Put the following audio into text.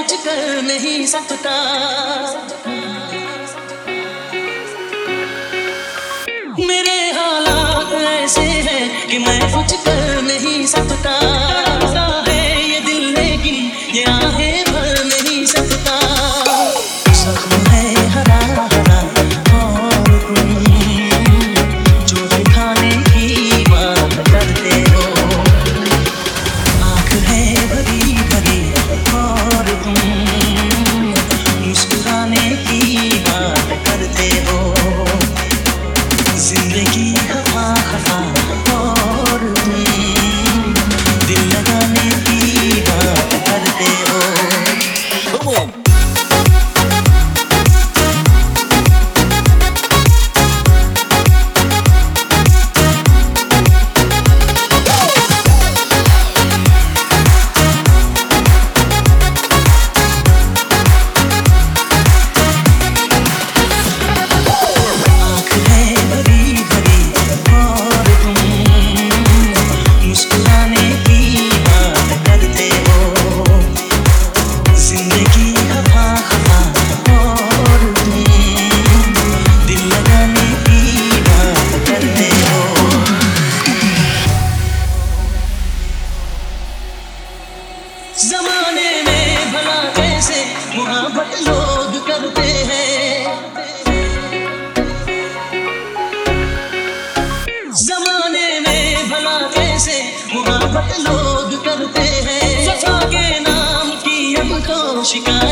कुछ कर नहीं सकता। मेरे हालात ऐसे हैं कि मैं कुछ कर नहीं सकता। है ये दिल लेकिन ये आहें भर नहीं सकता। जख्म है हरा हरा और तुम जो दिखाने की बात करते हो। आँख है भरी भरी और तुम मुस्कुराने की बात करते हो। जिंदगी खफा खफा और तुम दिल लगाने की बात करते हो। ज़माने में भला कैसे मोहब्बत लोग करते हैं। ज़माने में भला कैसे मोहब्बत लोग करते हैं। वफा के नाम की हमको शिकायत